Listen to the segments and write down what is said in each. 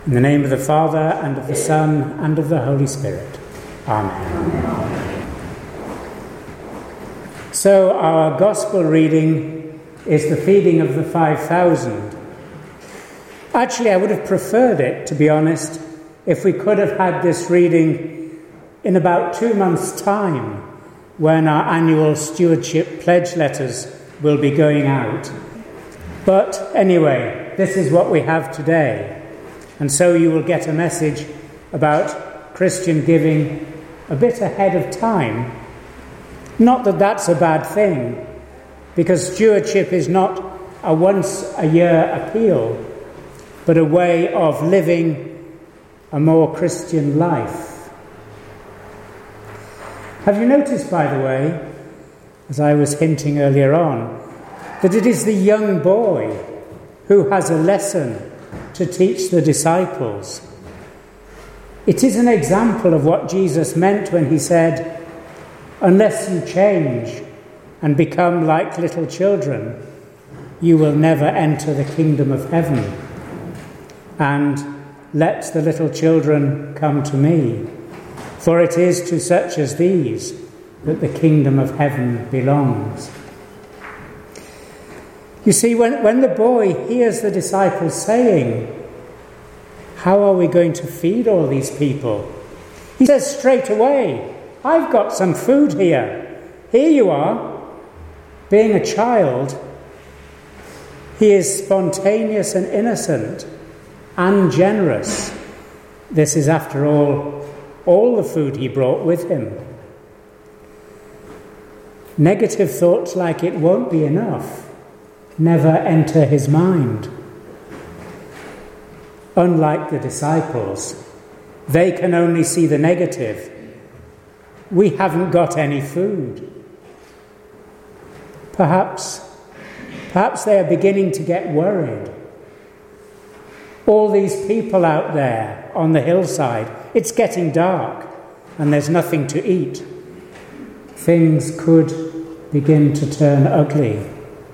In the name of the Father, and of the Son, and of the Holy Spirit. Amen. So our Gospel reading is the feeding of the 5,000. Actually, I would have preferred it, to be honest, if we could have had this reading in about 2 months' time, when our annual stewardship pledge letters will be going out. But anyway, this is what we have today. And so you will get a message about Christian giving a bit ahead of time. Not that that's a bad thing, because stewardship is not a once-a-year appeal, but a way of living a more Christian life. Have you noticed, by the way, as I was hinting earlier on, that it is the young boy who has a lesson to teach the disciples? It is an example of what Jesus meant when he said, "Unless you change and become like little children, you will never enter the kingdom of heaven. And let the little children come to me, for it is to such as these that the kingdom of heaven belongs." You see, when the boy hears the disciples saying, "How are we going to feed all these people?" he says straight away, "I've got some food here. Here you are." Being a child, he is spontaneous and innocent and generous. This is, after all the food he brought with him. Negative thoughts like "it won't be enough" never enter his mind. Unlike the disciples, they can only see the negative. We haven't got any food. Perhaps they are beginning to get worried. All these people out there on the hillside, it's getting dark and there's nothing to eat. Things could begin to turn ugly.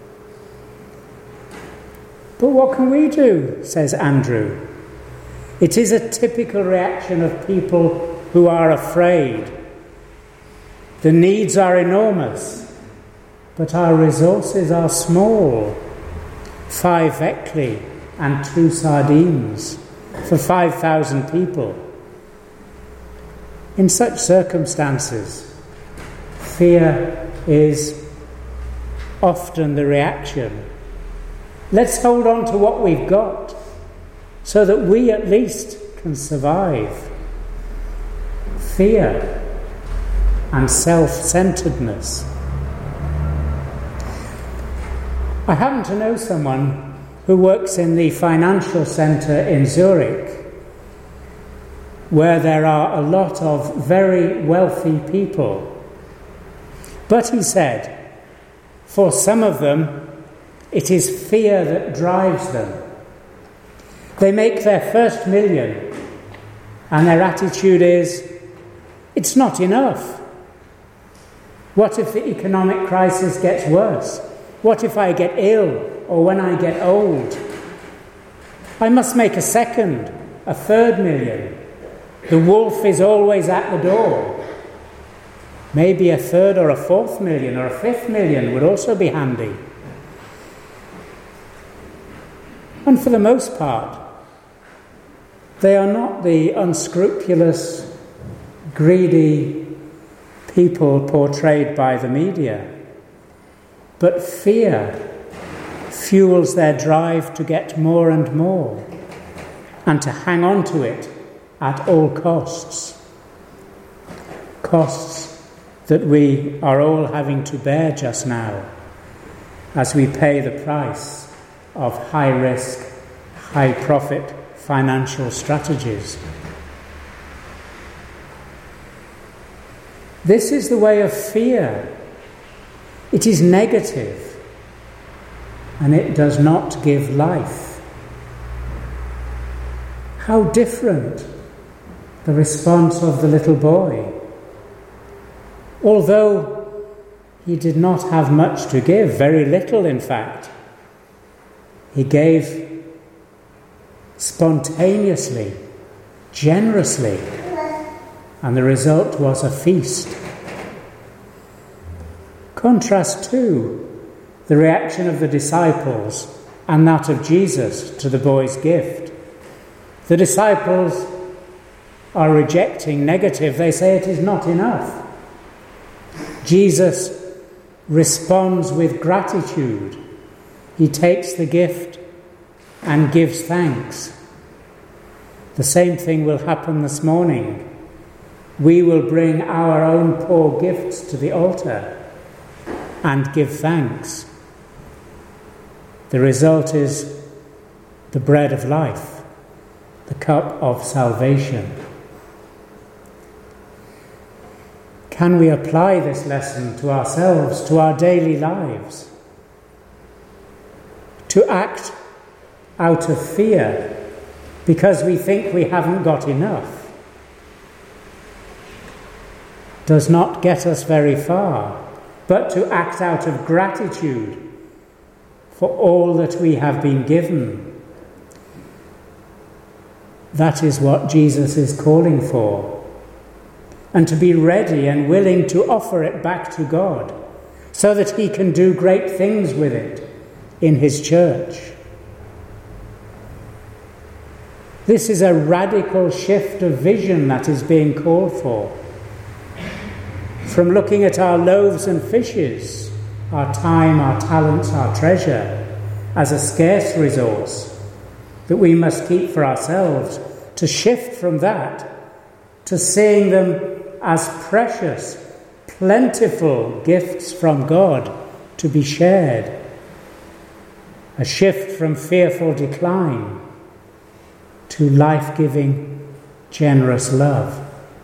"But what can we do?" says Andrew. It is a typical reaction of people who are afraid. The needs are enormous, but our resources are small. 5 vekli and 2 sardines for 5,000 people. In such circumstances, fear is often the reaction. Let's hold on to what we've got so that we at least can survive. Fear and self-centeredness. I happen to know someone who works in the financial centre in Zurich, where there are a lot of very wealthy people. But he said, for some of them, it is fear that drives them. They make their first million, and their attitude is, "It's not enough. What if the economic crisis gets worse? What if I get ill, or when I get old? I must make a second, a third million. The wolf is always at the door." Maybe a third or a fourth million or a 5th million would also be handy. And for the most part, they are not the unscrupulous, greedy people portrayed by the media. But fear fuels their drive to get more and more, and to hang on to it at all costs. Costs that we are all having to bear just now, as we pay the price of high-risk, high-profit financial strategies. This is the way of fear. It is negative, and it does not give life. How different the response of the little boy. Although he did not have much to give, very little in fact, he gave spontaneously, generously, and the result was a feast. Contrast too the reaction of the disciples and that of Jesus to the boy's gift. The disciples are rejecting negative. They say it is not enough. Jesus responds with gratitude. He takes the gift and gives thanks. The same thing will happen this morning. We will bring our own poor gifts to the altar and give thanks. The result is the bread of life, the cup of salvation. Can we apply this lesson to ourselves, to our daily lives? To act out of fear because we think we haven't got enough does not get us very far, but to act out of gratitude for all that we have been given. That is what Jesus is calling for. And to be ready and willing to offer it back to God so that he can do great things with it in his church. This is a radical shift of vision that is being called for. From looking at our loaves and fishes, our time, our talents, our treasure, as a scarce resource that we must keep for ourselves, to shift from that to seeing them as precious, plentiful gifts from God to be shared. A shift from fearful decline to life-giving, generous love.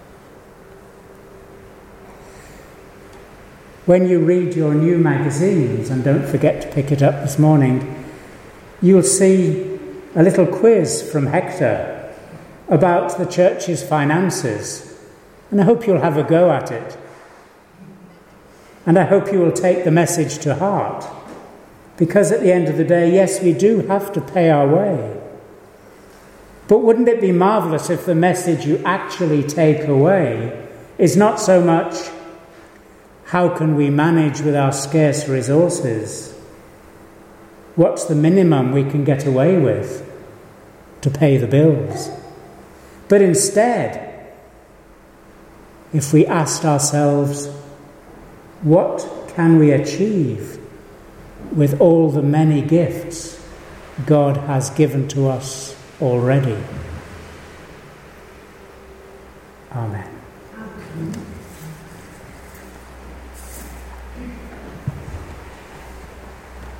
When you read your new magazines, and don't forget to pick it up this morning, you'll see a little quiz from Hector about the church's finances. And I hope you'll have a go at it. And I hope you will take the message to heart. Because at the end of the day, yes, we do have to pay our way. But wouldn't it be marvellous if the message you actually take away is not so much, how can we manage with our scarce resources? What's the minimum we can get away with to pay the bills? But instead, if we asked ourselves, what can we achieve with all the many gifts God has given to us already? Amen.